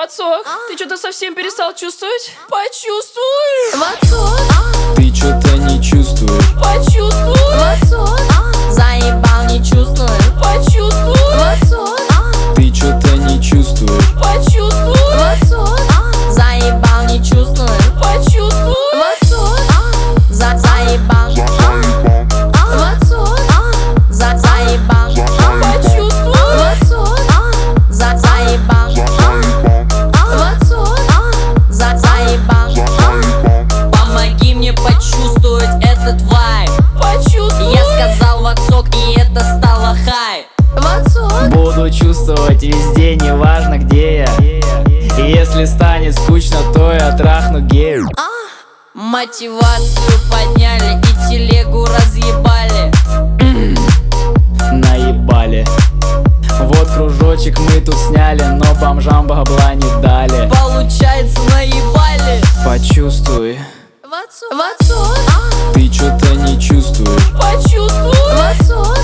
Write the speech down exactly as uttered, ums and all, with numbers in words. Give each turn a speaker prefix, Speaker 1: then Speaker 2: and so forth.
Speaker 1: Ватсок, ты что-то совсем перестал чувствовать? Почувствуй!
Speaker 2: Ватсок,
Speaker 3: Ты что-то не чувствуешь?
Speaker 1: Почувствуй!
Speaker 2: Ватсок, заебал, не чувствуешь?
Speaker 1: Почувствуй!
Speaker 2: Ватсок,
Speaker 3: Ты что-то не чувствуешь?
Speaker 1: Почувствуй!
Speaker 2: Ватсок, заебал, не чувствуешь?
Speaker 1: Почувствуй!
Speaker 2: Ватсок, за заебал, Ватсок, за заебал,
Speaker 1: Почувствуй!
Speaker 2: Ватсок, за заебал, Ватсок, за заебал. Помоги мне почувствовать этот вайб.
Speaker 1: Почувствуй!
Speaker 2: Я сказал Ватсок, и это стало хай. Ватсок,
Speaker 3: Буду чувствовать везде, неважно где я. И если станет скучно, то я трахну гею.
Speaker 2: мотивацию подняли и телегу разъебали.
Speaker 3: Наебали. Вот кружочек мы тут сняли, но бомжам бабла не дали.
Speaker 2: Получается, наебали.
Speaker 3: Почувствуй,
Speaker 2: Ватсок, Ватсок,
Speaker 3: ты что-то не чувствуешь?
Speaker 1: Почувствуй!
Speaker 2: Ватсок,